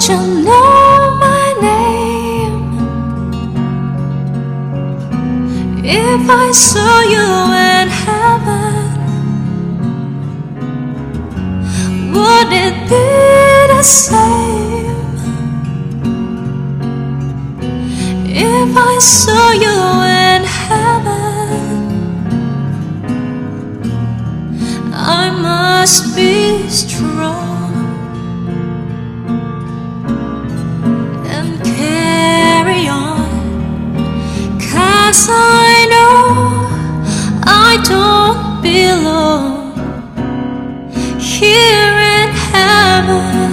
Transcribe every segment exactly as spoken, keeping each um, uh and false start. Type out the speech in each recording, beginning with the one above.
you know my name? If I saw you in heaven, would it be the same? If I saw you in heaven, I must be strong and carry on, 'cause I know I don't belong here in heaven.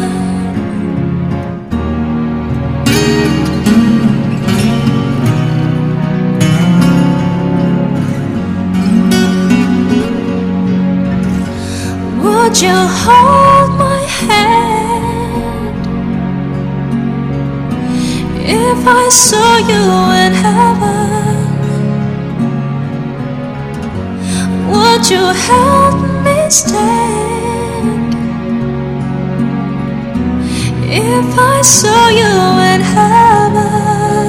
Would you hold my hand if I saw you in heaven? Would you help me stand if I saw you in heaven?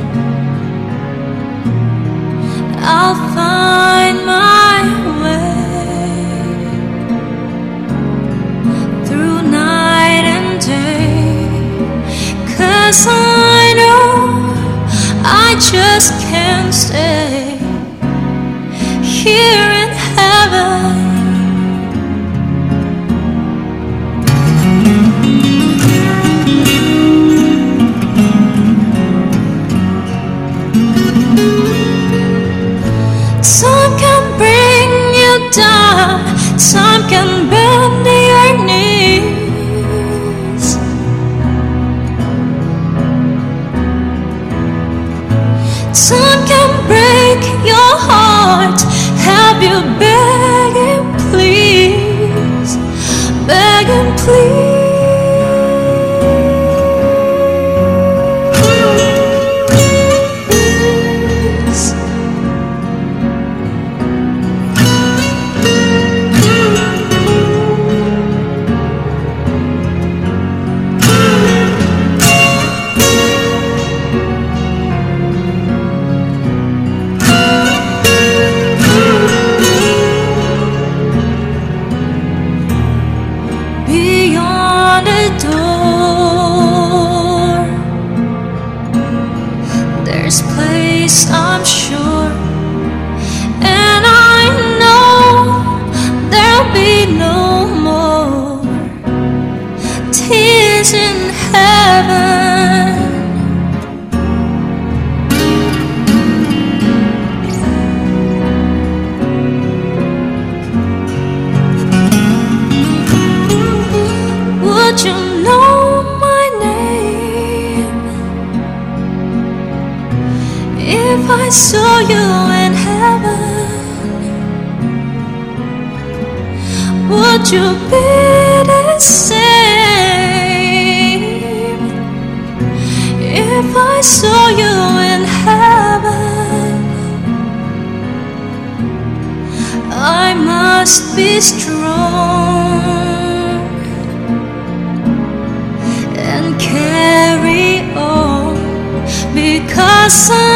I'll find my way through night and day, 'cause I know I just can't stay here in heaven. Some can bring you down, some can bend your knees. Some can break your heart, have you begging please, begging please. Beyond the door, there's place I'm sure, and I know there'll be no more tears in heaven. Would you know my name if I saw you in heaven? Would you be the same if I saw you in heaven? I must be strong and carry on, because I